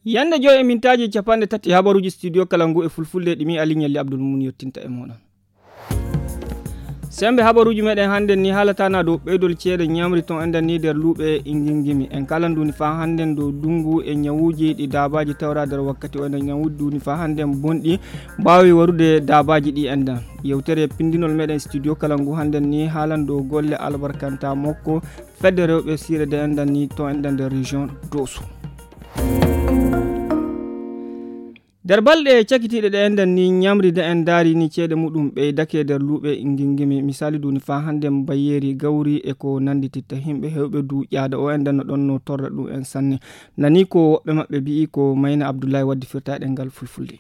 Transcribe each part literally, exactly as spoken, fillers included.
yande jo e mintaji capande tati habaruji studio kalangu e fulfulde dimi alignali abdul mun yottinta e monon sembe habaruji meden hande ni halatana do beydol ciede nyamri ton enden ni der lube ingingimi en kalanduni fa handen do dungu e nyawuji di dabaji tawra der wakkati wona nyawuddu ni fa handen bondi bawi warude dabaji di enden yewtere pindinol meden studio kalangu handen ni halando golle albarkanta mokko fedde rewbe sire de enden ni to enden der region doso der balde cakitide de enden ni nyamri de en dari ni cede mudum be dake der lube ingingimi misali duni fa hande bayeri gawri e ko nandititta himbe hewbe du yaada o enden no don no torra du en sanne nani ko be mabbe bi ko mayna abdullahi waddi firta dengal fulfulde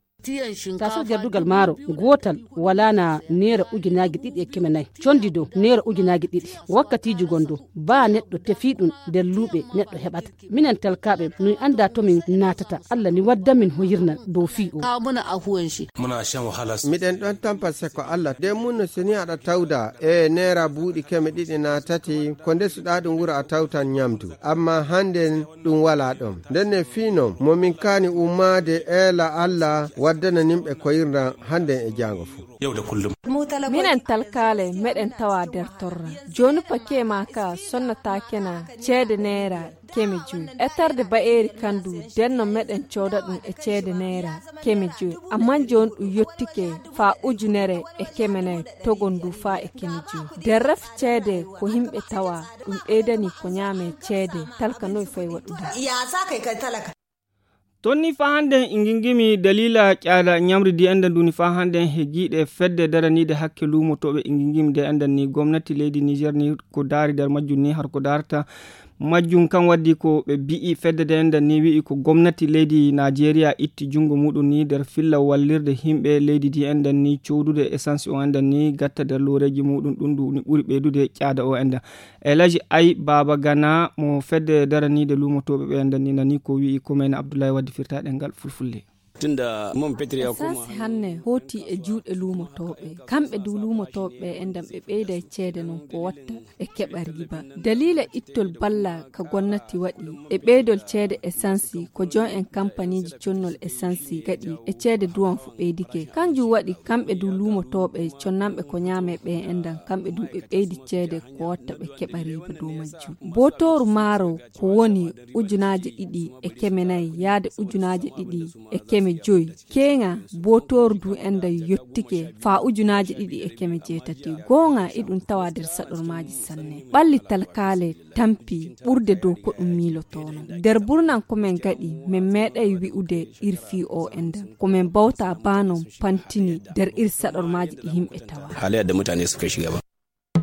taso jardugal maro gotal wala na nera ujinaagi didi e kemenay condido nera ujinaagi didi wakkati jugondo ba neddo tefidun der lube neddo hebata minen talkabe nu anda to min natata alla ni wadda min hoyirna do fi o ka muna ahuwan shi muna shan wahala miden don tampase ko alla de mun seni ada tawda e nera budi keme didi na tati konde su dadun wura a tawtan nyamdu amma handen dum wala dom denne fino momin kani umade ela alla waddana nimbe koyirna hande e jango fu yau da kullum minen talkale meden tawa der torra joni pake maka sonna takena cede nera kemi ju etarde baeri kandu denno meden coda dum e cede nera kemi ju amman jon du yottike fa ujunere e kemene togondu fa e kemi ju derraf cede ko himbe tawa dum edani ko nyame cede talka noy fay waduda ya sa kai kai talaka tonni fa hande ingingimi dalila kyaada nyamri di enda duni fa hande hegide fedde daranide hakke lumo tobe ingingimi de enda ni gomnati leydi Niger ni ko dari dar majjun ni har ko darta majjun kan waddi ko be bi'i fedde de enda ni wi ko gomnati leydi Nigeria itti jungo mudun ni der filla wallirde himbe leydi di enda ni cewdude essence o enda ni gatta der loreji mudun dundu ni buri bedude kyaada o enda elaji ay baba gana mo fedde daranide lumo tobe be enda ni nani ko wi ko men Abdullahi waddi firta dengal fulfulde tunda mon petri ya kuma hanne hoti e juude lumo tobe kambe du lumo tobe endam be beede cede non ko watta e keba riba dalila ittol balla ka gonnati wadi e beedol cede essence ko jon en company ji chonnol essence gadi e cede duwan fu beedike kanju wadi kambe du lumo tobe chonnambe ko nyame be endam kambe du be beedi cede ko watta be keba riba do majju botoru maro ko woni ujunaaje didi e kemenay yaade ujunaaje didi e keme joy kenga botor du enda yottike fa ujunaji didi e keme jetati gonga idun tawa der sadormaji sanne balli talkale tampi burde do ko dum milo tono der burnan ko men gadi men medai wiude irfi o enda ko men bawta bano pantini der ir sadormaji himbe tawa halayya da mutane suka shiga ba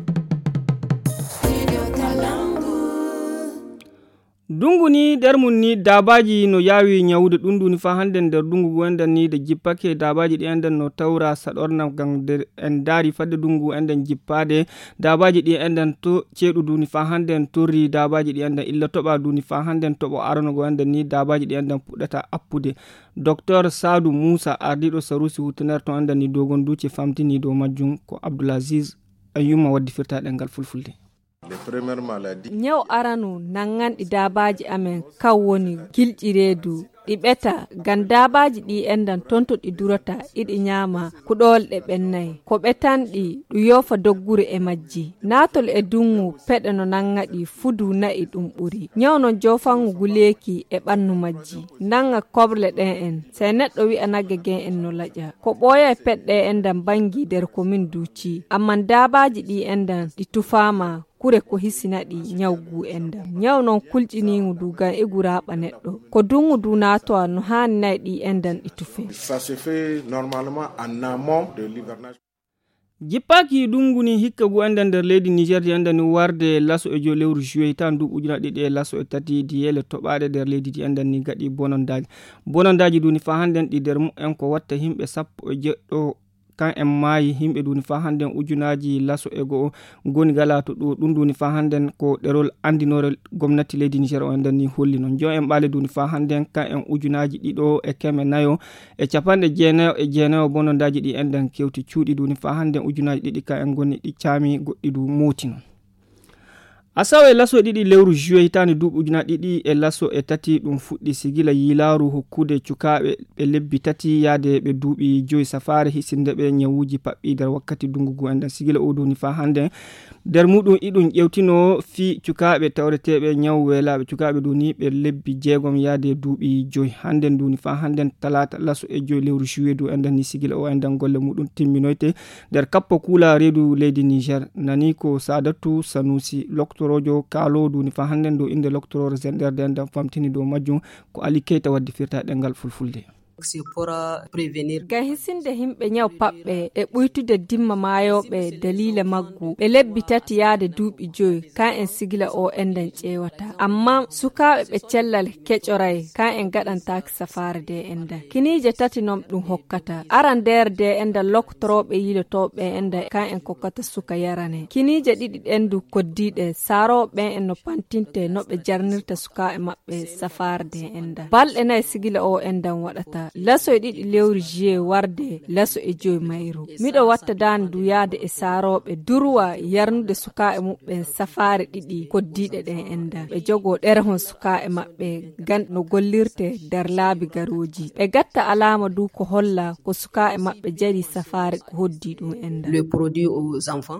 dungu ni dermun ni dabaji no yawi nyawude dundu ni fa handen der dungu wanda ni de jippake dabaji di enden no tawra sadorna gang der en dari fadde dungu enden jippade dabaji di enden to ceedu duni fa handen torri dabaji di enden illa toba duni fa handen tobo arono go enden ni dabaji di enden pudata appude docteur Sadou Moussa ardido sarusi hutuner to enden ni dogon duce famtini do majjum ko Abdulaziz Ayuma waddi firta dengal fulfulde nyaw aranu nangan di dabaji amen kawoni giljiredu di beta gandabaji di endan tonto di durata idi nyama kudol de bennay ko betan di du yofa doggure e majji natol e dungu pede no nangadi fudu na idum buri nyaw non jofangu guleki e bannu majji nanga koble den en se neddo wi anage gen en no laja ko boya pedde endan bangi der ko min duci amman dabaji di endan di tufama kure ko hisina di nyawgu enda nyaw non kuljini ngudu ga e guraba neddo ko dungu du nato no hanna di endan itufe ça se fait normalement en amont de l'hivernage jippaki dunguni hikka gu enden der leydi Niger di enden warde laso e jo lewru juillet tan du ujuna didi laso e tati di yele tobade der leydi di enden ni gadi bonondaji bonondaji duni fa handen di der mu en ko watta himbe sappo e jeddo kan en maayi himbe duni fa handen ujunaji laso ego goni gala to do dum duni fa handen ko derol andinore gomnati leydi Niger o enden ni holli non jo en bale duni fa handen kan en ujunaji dido e keme nayo e capande jeenayo e jeenayo bonondaji di enden kewti cuudi duni fa handen ujunaji didi kan en goni di caami goddi du moti non asawe laso ɗiɗi lewru juillet hitande duuɓi ujuna ɗiɗi e laso e tati ɗum fuɗɗi sigila yilaru hokkude cukaɓe ɓe lebbi tati yaade ɓe duuɓi joyi safare hisinde ɓe ñawuji paɓɓi nder wakkati dungugu enden sigila o duni fa hande nder muɗum iɗum ƴewtino fi cukaɓe tawreteɓe ñaw welaɓe cukaɓe duni ɓe lebbi jeegom yaade duuɓi joyi handen duni fa handen talata laso e joyi lewru juillet du enden ni sigila o enden golle muɗum timminoyte nder kappa kuula reedu leydi Niger nani ko Sadatu Sanusi loktorojo kaalo duni fa handen do inde loktorore zenderde enden famtini do majjum ko Ali Keita waddi firta ɗengal fulfulde. C'est pour prévenir. Ga hisinde himɓe ñaw paɓɓe e ɓuytude dimma maayoɓe dalila maggu ɓe lebbi tati yaade duuɓi joyi kan en sigila o enden ƴeewata amma sukaɓe ɓe cellal keƴoray kan en gaɗantaki safare de enda kinije tati nom ɗum hokkata aran nder de enda loktoroɓe yilotoɓe enda kan en kokkata suka yarane kinije ɗiɗi ɗendu koddiɗe saroɓe en no pantinte no ɓe jarnirta sukaɓe maɓɓe safare de enda balɗe nayi sigila o endan waɗata laso e ɗiɗi lewru juillet warde laso e joyi mayru miɗo watta daan du yaade e saaroɓe durwa yarnude sukaɓe muɓɓe safare ɗiɗi koddiɗe ɗen enda ɓe jogo ɗerehon sukaɓe maɓɓe gan no gollirte nder laabi garoji ɓe gatta alama du ko holla ko sukaɓe maɓɓe jari safare ko hoddi ɗum enda Le produit aux enfants.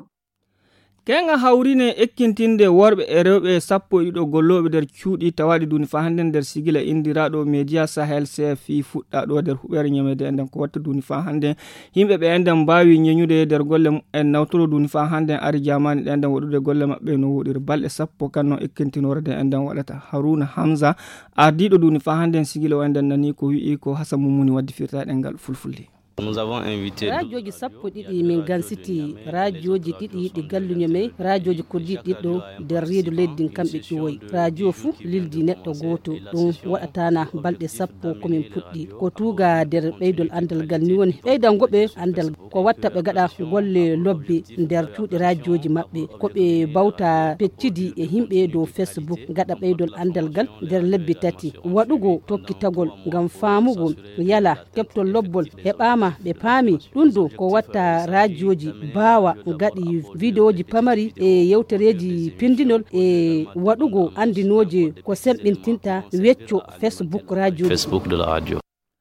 kenga hawrine ekkintinde worɓe e rewɓe sappo e ɗiɗo golloɓe nder cuuɗi tawaɗi duni fa hande nder sigila indiraɗo Media Sahel C F I fuɗɗa ɗo nder huɓere ñamede enden ko watta duni fa hande yimɓe ɓe enden mbawi ñeñude nder golle en nawtoro duni fa hande ari jamani ɗe enden waɗude golle maɓɓe no woɗiri balɗe sappo kanno ekkintinore de enden waɗata Haruna Hamza ardiɗo duni fa hande sigila o enden nani ko wi'i ko Hassan Mumuni waddi firtaɗe ngal fulfulde. Nous avons invité radioji sappo ɗiɗi min gansiti radioji ɗiɗi ɗi galluño men radioji koddiɗi ɗiɗɗo nder reedu leydi kamɓe ƴuwoy radio fuu lildi neɗɗo goto ɗum waɗatana balɗe sappo komin puɗɗi ko tuuga nder ɓeydol andal ngal ni woni ɓeydangoɓe andal ko watta ɓe gaɗa golle lobbe nder cuuɗi radioji maɓɓe koɓe bawta peccidi e himɓe dow Facebook gaɗa ɓeydol andal ngal nder lebbi tati waɗugo tokkitagol ngam faamugo yala keɓtol lobbol heɓama ɓe paami ɗum ɗo ko watta radioji bawa gaɗi vidéoji pamari e yewtereji pindinol e waɗugo andinoje ko semɓintinta wecco Facebook radio Facebook de la radio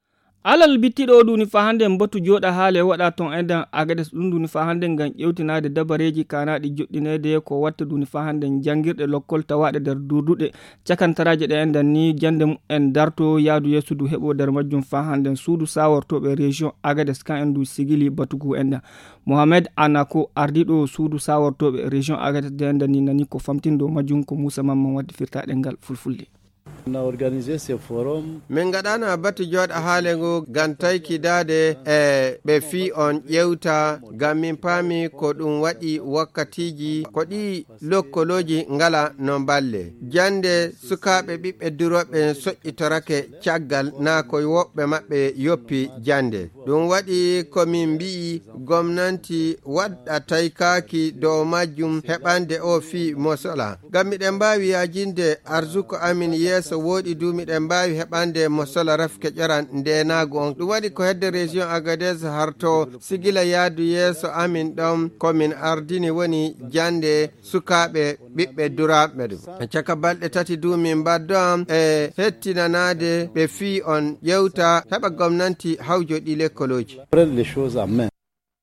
alal bittiɗo duni fa hande mbatu joɗa haale waɗa ton enden agades ɗum duni fa hande ngam ƴewtinade dabareji kanaɗi joɗɗinede ko watta duni fa hande jangirɗe lokkol tawaɗe nder durduɗe cakantaraje ɗe enden ni jande en darto yaadu yesudu heɓo nder majjum fa hande suudu sawortoɓe région agades kan en du sigili batugu enden Mohamed Anako ardiɗo suudu sawortoɓe région agades de enden ni nani ko famtindo majjum ko Moussa Mamman waddi firtaɗe ngal fulfulde. On a organisé ce forum. Min gaɗano batu joɗa haale ngo ngam taykidade e ɓe fi on ƴewta ngam min paami ko ɗum waɗi wakkatiji ko ɗi lokkoloji ngala no balle jande sukaɓe ɓiɓɓe duroɓe soƴƴitorake caggal na koye woɓɓe maɓɓe yoppi jande ɗum waɗi komin mbi'i gomnanti waɗɗa taykaki dow majjum heɓande o fi mosola ngam miɗen mbawi yajinde arsuko amin yeeso woɗi du miɗen mbawi heɓande mosola rafke ƴoran ndenago on ɗum waɗi ko hedde région Agadez harto sigila yaadu yeeso amin ɗon komin ardini woni jande sukaɓe ɓiɓɓe duraɓe ɗum e caka balɗe tati du min mbaddo e hettinanade ɓe fi on ƴewta heɓa gomnanti hawjoɗi lekkoloji les choses en main.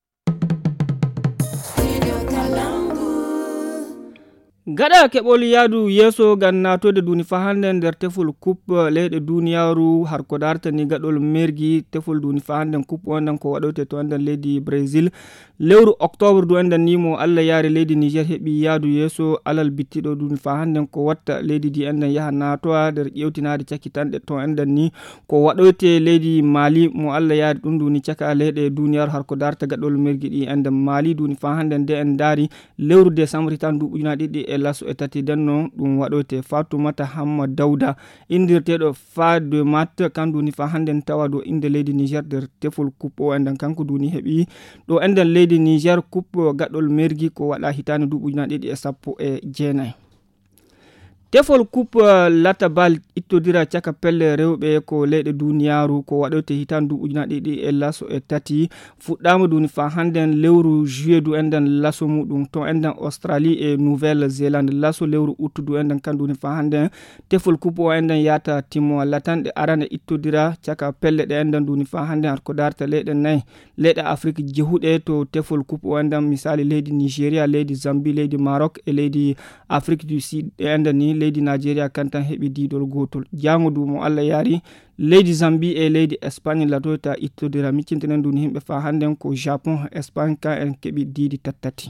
gaɗa keɓol yaadu yeeso gan natode duni fa hande nder tefol coupe leyɗe duniyaru har ko dartani gaɗol mergi tefol duni fa hande coupe onden ko waɗote to enden leydi Brésil lewru octobre du enden nimo Allah yaari leydi Niger heɓi yaadu yeeso alal bittiɗo duni fa hande ko watta leydi di enden yaha natoa nder ƴewtinade cakkitanɗe to enden ni ko waɗote leydi Mali mo Allah yaari ɗum duni caka leyɗe duniyaru har ko darta gaɗol mergi ɗi enden Mali duni fa hande nde en daari lewru décembre tan du ujunaɗe ɗiɗi e laso e tati denno ɗum waɗote Fatoumata Hamma Dawda indirteɗo fa de mat kanduni fa handen tawa do inde leydi Niger nder tefol coupe o enden kanko duni heɓi ɗo enden leydi Niger coupe gaɗol mergi ko waɗa hitande du ujunaɗe ɗiɗi e sappo e jeenayi tefol coupe lata bal ittodira caka pelle rewɓe ko leyɗe duniyaru ko waɗoyte hitandu ujunaɗe ɗiɗi e laso e tati fuɗɗama duni fa handen lewru juillet du enden laso muɗum to enden australie e nouvelle zélande laso lewru août du enden kanduni fa handen tefol coupe o enden yata timmo latanɗe arane ittodira caka pelle ɗe enden duni fa handen har ko darta leyɗe nayyi leyɗe afrique jehuɗe to tefol coupe o enden misali leydi nigéria leydi zambie leydi maroc e leydi afrique du sud e enden ni leydi nigeria kantan heɓi didol gotol jango du mo Allah yari leydi zambie e leydi espagne latoyta ittodira miccintenen duni himɓe fa handen ko japon espagne kan en keɓi didi tattati.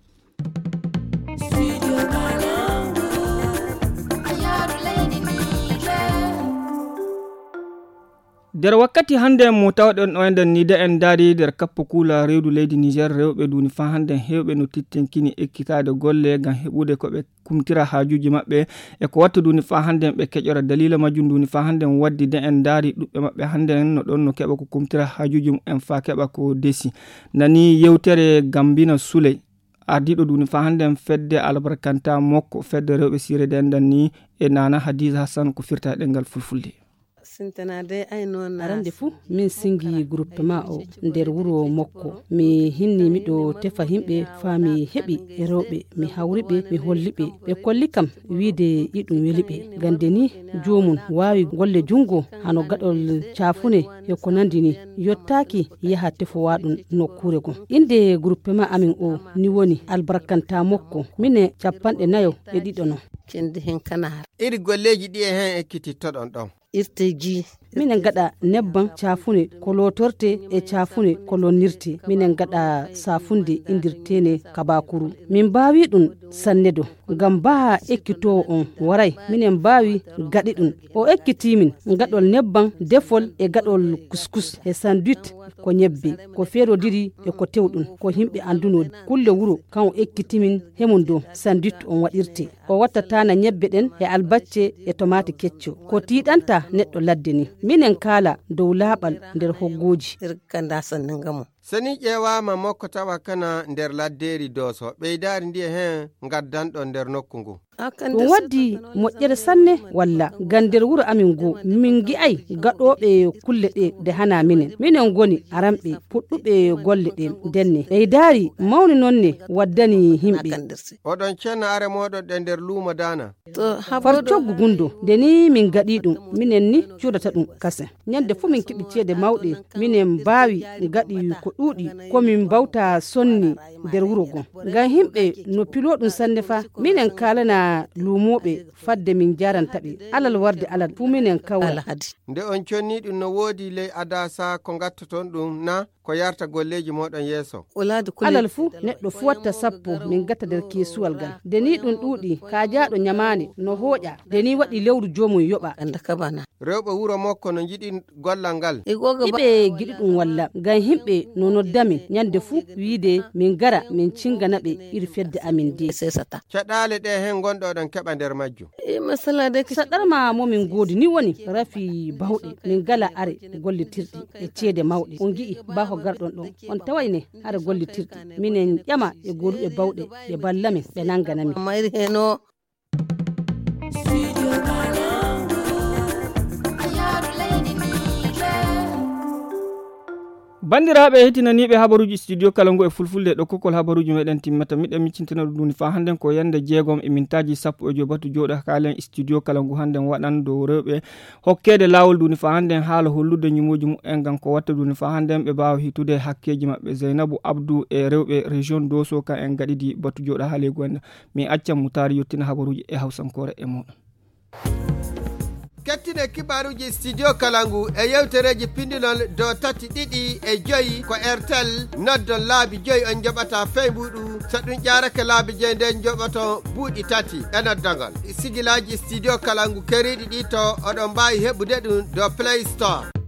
der wakkati hande mo tawɗen o enden ni de en daari der kappo kula rewdu leydi Niger rewɓe duni fa hande hewɓe no tittenkini ekkitade golle gam heɓude ko ɓe kumtira hajuji maɓɓe e ko watta duni fa hande ɓe keƴora dalila majum duni fa hande waddi de en daari ɗuɓɓe maɓɓe hande no ɗon no keɓa ko kumtira hajuji en fa keɓa ko desi nani yewtere Gambina Souley ardiɗo duni fa hande fedde albarkanta mokko fedde rewɓe sire de endan ni e nana Hadiza Hassan ko firta ɗengal fulfulde. arande fuu min singi groupement o nder wuro mokko mi hinni miɗo tefa himɓe faami heɓi e rewɓe mi hawriɓe mi holliɓe ɓe kolli kam wiide iɗum weliɓe gande ni jomum wawi golle jungo hano gaɗol cafune e ko nandi ni yottaki yaha tefowaɗum nokkure gon inde groupement amin o ni woni albarkanta mokko mine capanɗe nayo e ɗiɗo no cende hen kanar iri golleji ɗi e hen ekkitittoɗon ɗon irteji minen gaɗa nebban cafune ko lotorte e cafune ko lonnirte minen gaɗa safunde indirtene kabakuru min mbawi ɗum sannedo ngam baha ekkitowo on waray minen mbawi gaɗi ɗum o ekkitimin gaɗol nebban defol e gaɗol couscous e sandwich ko ñebbe ko ferodiri e ko tewɗum ko himɓe anduno kulle wuro kan o ekkitimin hemum do sandwich on waɗirte o wattatana ñebbe ɗen e albacce e tomate kecco ko tiɗanta neɗɗo ladde ni minen kala dow laaɓal nder hoggoji kanda sanne ngamo sani ƴewama mokko tawa kana nder ladderi doso ɓeydari ndi e hen gaddanɗo nder nokku ngu ɗum waddi moƴƴere sanne walla gan nder wuro amin go min gi'ay gaɗoɓe kulle ɗe de hana minen minen goni aranɓe puɗɗuɓe golle ɗe denne ɓeydari mawni nonne waddani himɓe oɗon cenna are moɗon ɗe nder luumo dana far coggu gundo nde ni min gaɗi ɗum minen ni cuɗata ɗum kase ñande fuu min keɓi ceede mawɗe minen mbawi gaɗi ko ɗuuɗi komin bawta sonni nder wuro gon ngam himɓe no pilo ɗum sanne fa minen kalana lumoɓe fadde min jarantaɓe alal warde alal fu minen kawal nde on conni ɗum no woodi ley adasa ko gattoton ɗum na ko yarta golleji moɗon yeeso alal fu neɗɗo fu watta sappo min gatta nder kesuwal gal deni ɗum ɗuuɗi ka jaɗo ñamane no hooƴa deni waɗi lewru jomum yoɓa rewɓe wuro mokko no jiɗi gollal ngal iɓe giɗi ɗum walla ngam himɓe no noddamin ñande fu wiide min gara min cinganaɓe iri fedde amin de caɗale ɗe hen gonɗoɗon keɓa nder majjum saɗarma momin goodi ni woni rafi bawɗe min gala are gollitirɗi e ceede mawɗe on gi'i baho garɗon ɗon on tawayne are gollitirɗi minen ƴama e goduɓe bawɗe ɓe ballamin ɓe nanganamin bandiraɓe hetinaniɓe habaruji studio kalangu e fulfulde ɗo kokol habaruji meɗen timmata miɗen miccintana ɗum duni fa handen ko yande jeegom e mintaji sappo e jobatu joɗa kalen studio kalangu handen waɗan dow rewɓe hokkede lawol duni fa handen haala hollude ñumuji mumen gam ko watta duni fa handen ɓe mbawa hitude hakkeji mabɓe Zainabou Abdou e rewɓe région Dosso ka en gaɗidi batu joɗa haale gonɗa mi accam mutari yettina habaruji e hawsankore e moɗon kettine kibaruji studio kalangu e yewtereji pindinol do tati ɗiɗi e joyi ko airtel noddon laabi joyi on joɓata feybuɗu so ɗum ƴarake laabi joyi nden joɓoto buuɗi tati e noddogol sigilaji studio kalangu keriɗi ɗi to oɗon mbawi heɓude ɗum do play store